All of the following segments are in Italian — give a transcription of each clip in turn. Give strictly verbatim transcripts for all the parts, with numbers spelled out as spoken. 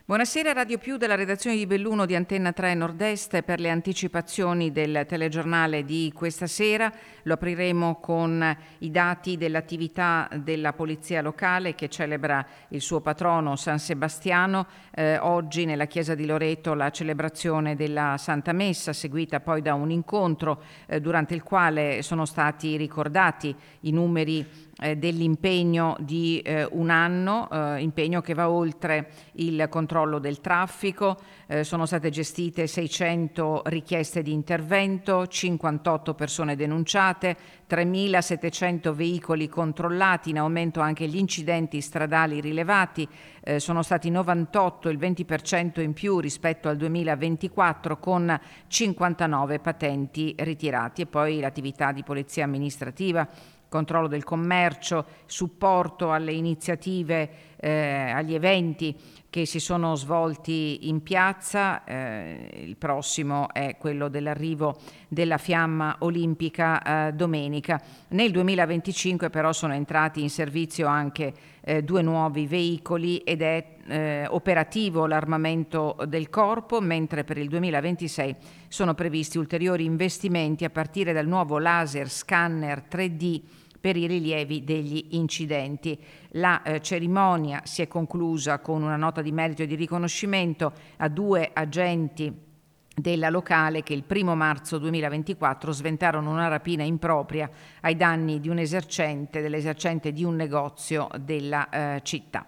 Buonasera, Radio Più della redazione di Belluno di Antenna tre Nord-Est per le anticipazioni del telegiornale di questa sera. Lo apriremo con i dati dell'attività della Polizia Locale che celebra il suo patrono San Sebastiano. Eh, oggi nella chiesa di Loreto la celebrazione della Santa Messa, seguita poi da un incontro eh, durante il quale sono stati ricordati i numeri Eh, dell'impegno di eh, un anno, eh, impegno che va oltre il controllo del traffico. Eh, sono state gestite seicento richieste di intervento, cinquantotto persone denunciate, tremilasettecento veicoli controllati, in aumento anche gli incidenti stradali rilevati. Eh, sono stati novantotto, il venti per cento in più rispetto al duemilaventiquattro, con cinquantanove patenti ritirati. E poi l'attività di polizia amministrativa, controllo del commercio, supporto alle iniziative, eh, agli eventi che si sono svolti in piazza. Eh, il prossimo è quello dell'arrivo della fiamma olimpica eh, domenica. Nel duemilaventicinque però sono entrati in servizio anche eh, due nuovi veicoli ed è eh, operativo l'armamento del corpo, mentre per il duemilaventisei sono previsti ulteriori investimenti a partire dal nuovo laser scanner tre D per i rilievi degli incidenti. La eh, cerimonia si è conclusa con una nota di merito e di riconoscimento a due agenti della locale che il primo marzo duemilaventiquattro sventarono una rapina impropria ai danni di un esercente, dell'esercente di un negozio della eh, città.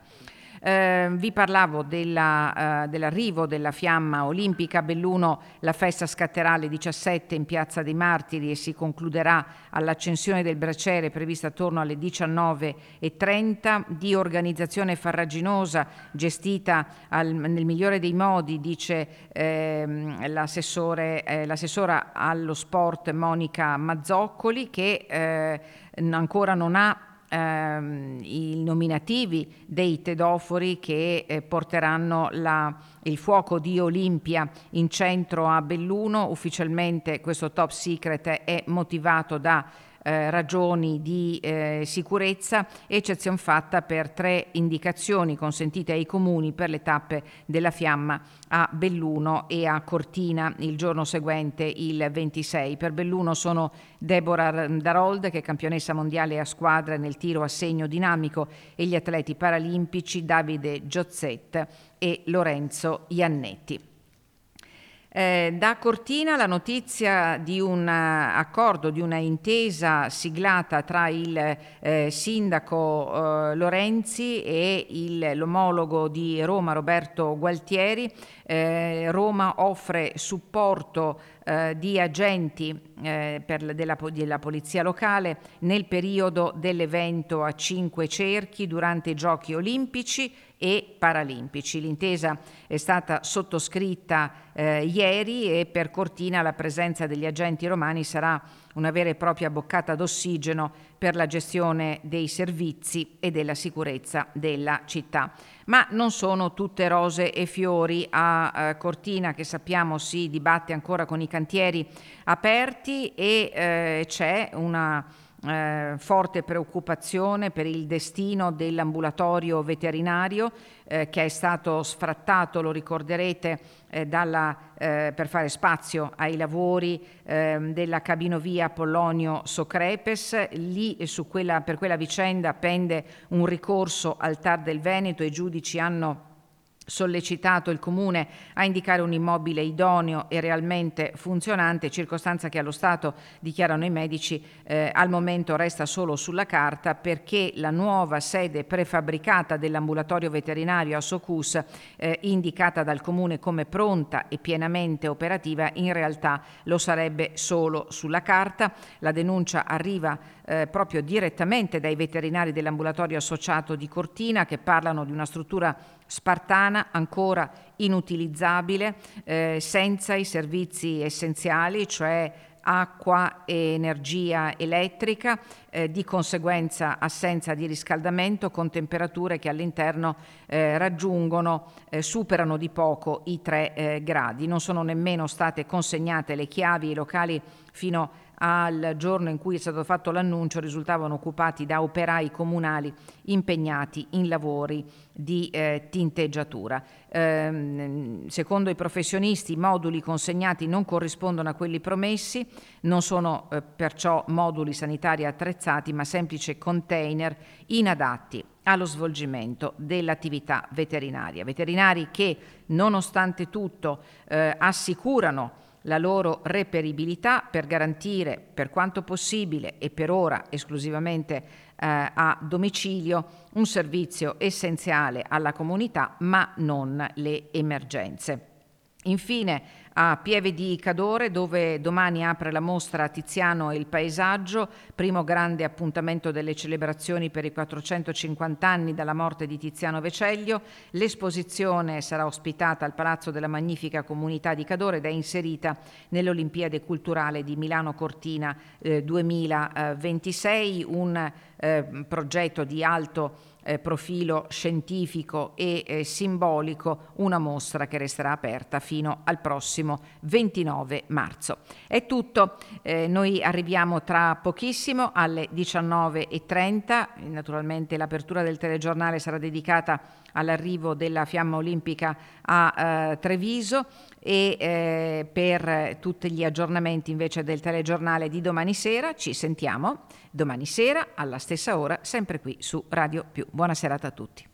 Eh, vi parlavo della, eh, dell'arrivo della fiamma olimpica. A Belluno la festa scatterà alle diciassette in Piazza dei Martiri e si concluderà all'accensione del braciere prevista attorno alle diciannove e trenta. Di organizzazione farraginosa, gestita al, nel migliore dei modi, dice ehm, l'assessore, eh, l'assessora allo sport Monica Mazzoccoli, che eh, ancora non ha Ehm, i nominativi dei tedofori che eh, porteranno la, il fuoco di Olimpia in centro a Belluno. Ufficialmente questo top secret è motivato da Eh, ragioni di eh, sicurezza, eccezion fatta per tre indicazioni consentite ai comuni per le tappe della fiamma a Belluno e a Cortina il giorno seguente, il ventisei. Per Belluno sono Deborah Darold, che è campionessa mondiale a squadra nel tiro a segno dinamico, e gli atleti paralimpici Davide Giozzet e Lorenzo Iannetti. Eh, da Cortina la notizia di un uh, accordo, di una intesa siglata tra il eh, sindaco uh, Lorenzi e il, l'omologo di Roma Roberto Gualtieri. Eh, Roma offre supporto eh, di agenti eh, per, della, della polizia locale nel periodo dell'evento a cinque cerchi durante i giochi olimpici e paralimpici. L'intesa è stata sottoscritta eh, ieri e per Cortina la presenza degli agenti romani sarà una vera e propria boccata d'ossigeno per la gestione dei servizi e della sicurezza della città. Ma non sono tutte rose e fiori a eh, Cortina, che sappiamo si dibatte ancora con i cantieri aperti e eh, c'è una Eh, forte preoccupazione per il destino dell'ambulatorio veterinario eh, che è stato sfrattato, lo ricorderete, eh, dalla, eh, per fare spazio ai lavori eh, della cabinovia Pollonio Socrepes. Lì su quella, per quella vicenda pende un ricorso al T A R del Veneto. I giudici hanno sollecitato il comune a indicare un immobile idoneo e realmente funzionante, circostanza che allo stato, dichiarano i medici, eh, al momento resta solo sulla carta, perché la nuova sede prefabbricata dell'ambulatorio veterinario a Socus, eh, indicata dal comune come pronta e pienamente operativa, in realtà lo sarebbe solo sulla carta. La denuncia arriva eh, proprio direttamente dai veterinari dell'ambulatorio associato di Cortina, che parlano di una struttura spartana, ancora inutilizzabile, eh, senza i servizi essenziali, cioè acqua e energia elettrica, eh, di conseguenza assenza di riscaldamento, con temperature che all'interno eh, raggiungono, eh, superano di poco i tre eh, gradi. Non sono nemmeno state consegnate le chiavi ai locali fino al giorno in cui è stato fatto l'annuncio risultavano occupati da operai comunali impegnati in lavori di eh, tinteggiatura. Eh, secondo i professionisti i moduli consegnati non corrispondono a quelli promessi, non sono eh, perciò moduli sanitari attrezzati ma semplici container inadatti allo svolgimento dell'attività veterinaria. Veterinari che nonostante tutto eh, assicurano la loro reperibilità per garantire per quanto possibile e per ora esclusivamente eh, a domicilio un servizio essenziale alla comunità ma non le emergenze. Infine a Pieve di Cadore, dove domani apre la mostra Tiziano e il paesaggio, primo grande appuntamento delle celebrazioni per i quattrocentocinquanta anni dalla morte di Tiziano Veceglio. L'esposizione sarà ospitata al Palazzo della Magnifica Comunità di Cadore ed è inserita nell'Olimpiade Culturale di Milano Cortina eh, duemilaventisei, un eh, progetto di alto Eh, profilo scientifico e eh, simbolico, una mostra che resterà aperta fino al prossimo ventinove marzo. È tutto, eh, noi arriviamo tra pochissimo alle diciannove e trenta, naturalmente l'apertura del telegiornale sarà dedicata all'arrivo della Fiamma Olimpica a eh, Treviso e eh, per tutti gli aggiornamenti invece del telegiornale di domani sera ci sentiamo domani sera alla stessa ora sempre qui su Radio Più. Buona serata a tutti.